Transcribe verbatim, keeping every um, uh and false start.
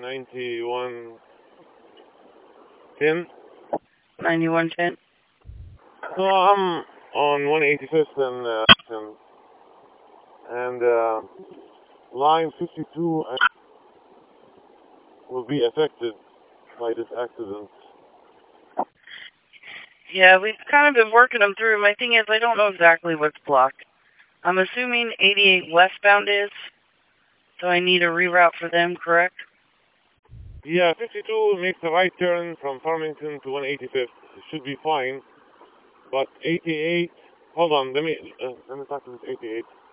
ninety-one ten. ninety-one ten? So I'm on one eighty-fifth and, uh, and, and uh, line fifty-two will be affected by this accident. Yeah, we've kind of been working them through. My thing is, I don't know exactly what's blocked. I'm assuming eighty-eight westbound is, so I need a reroute for them, correct? Yeah, fifty-two makes a right turn from Farmington to one eighty-fifth. It should be fine. But eighty-eight, hold on, let me, uh, let me talk to this eighty-eight.